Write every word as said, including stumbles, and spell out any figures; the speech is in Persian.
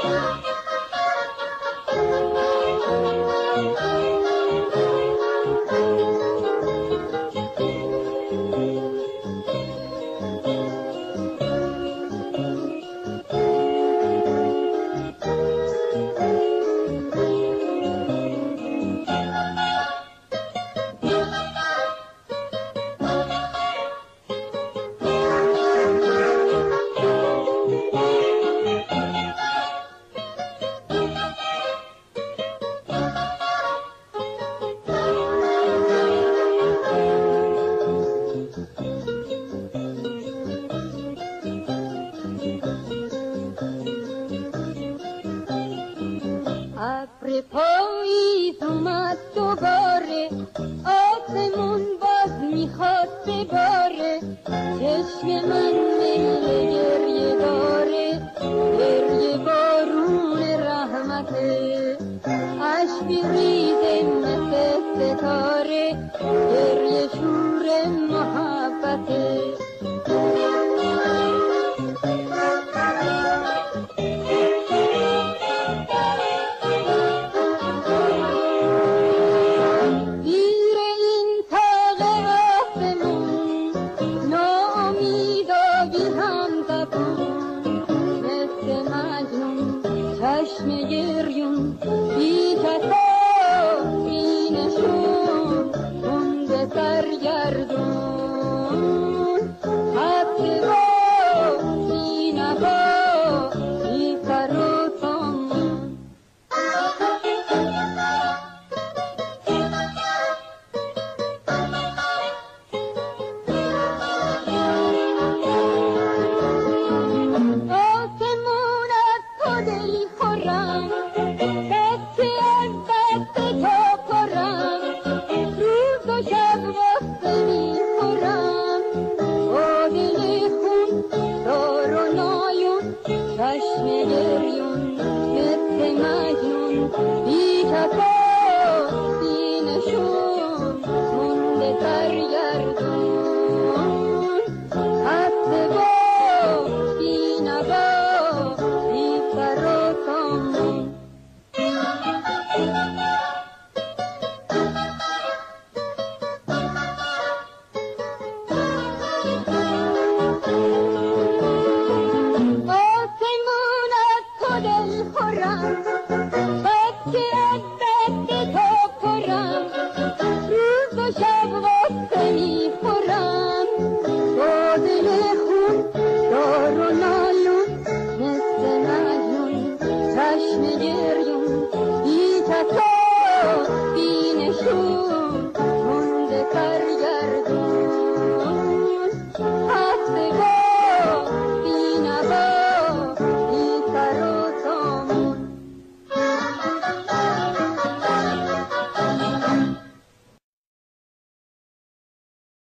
ابر پاییز اومد دوباره، آسمون باز میخواد بباره، چشم من میل گریه داره، گریه بارون رحمته، اشک ریزه مثل ستاره، گریه شور محبته. چشم گریون بی کسا بی نشون مونده سرگردون، حبه با بی نبا بی سر و سامون. آسمون از تو دل خورم، بسته از دست تو پرم، روز و شب واسه می خورم، با دل خون دار و نایون، چشم گریون مثل مجنون، بی کفا بی نشون مونده سرگردون، حبه با بی نوا بی سر و سامون. آسمون از تو دل خورم،